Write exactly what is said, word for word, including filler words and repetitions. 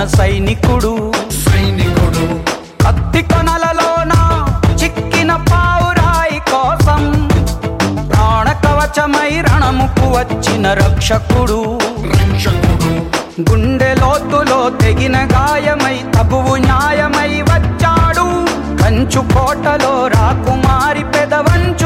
సైనికుడు సైనికుడు కత్తి కొనలలోన చిక్కిన పావురాయి కోసం ప్రాణ కవచమై రణముకు వచ్చిన రక్షకుడు రక్షకుడు గుండె లోతులో తెగిన గాయమై తబువు న్యాయమై వచ్చాడు కంచు కోటలో రాకుమారి పెదవంచు